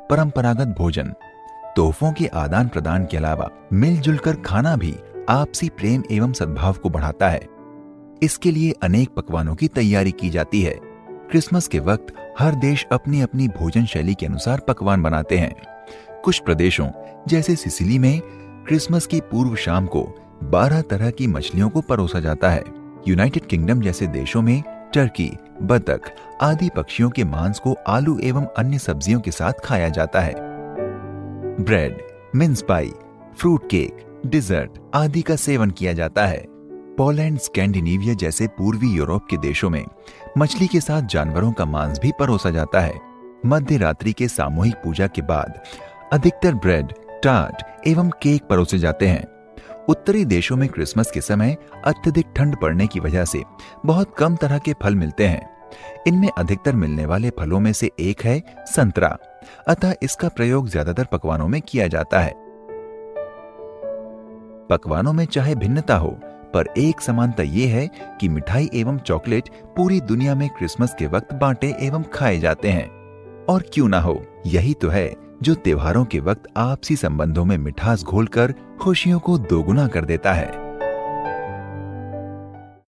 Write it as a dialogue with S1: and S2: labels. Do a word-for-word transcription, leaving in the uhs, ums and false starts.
S1: परंपरागत भोजन, तोहफों के आदान प्रदान के अलावा मिलजुल कर खाना भी आपसी प्रेम एवं सद्भाव को बढ़ाता है। इसके लिए अनेक पकवानों की तैयारी की जाती है। क्रिसमस के वक्त हर देश अपनी अपनी भोजन शैली के अनुसार पकवान बनाते हैं। कुछ प्रदेशों जैसे सिसिली में क्रिसमस की पूर्व शाम को बारह तरह की मछलियों को परोसा जाता है। यूनाइटेड किंगडम जैसे देशों में टर्की, बतख आदि पक्षियों के मांस को आलू एवं अन्य सब्जियों के साथ खाया जाता है। Bread, mince pie, fruit cake, dessert आदि का सेवन किया जाता है। पोलैंड, स्कैंडिनेविया जैसे पूर्वी यूरोप के देशों में मछली के साथ जानवरों का मांस भी परोसा जाता है। मध्य रात्रि के सामूहिक पूजा के बाद अधिकतर ब्रेड, टार्ट एवं केक परोसे जाते हैं। उत्तरी देशों में क्रिसमस के समय अत्यधिक ठंड पड़ने की वजह से बहुत कम तरह के फल मिलते हैं। इनमें अधिकतर मिलने वाले फलों में से एक है संतरा, अतः इसका प्रयोग ज्यादातर पकवानों में किया जाता है। पकवानों में चाहे भिन्नता हो, पर एक समानता ये है कि मिठाई एवं चॉकलेट पूरी दुनिया में क्रिसमस के वक्त बांटे एवं खाए जाते हैं। और क्यों ना हो, यही तो है जो त्योहारों के वक्त आपसी संबंधों में मिठास घोलकर खुशियों को दोगुना कर देता है।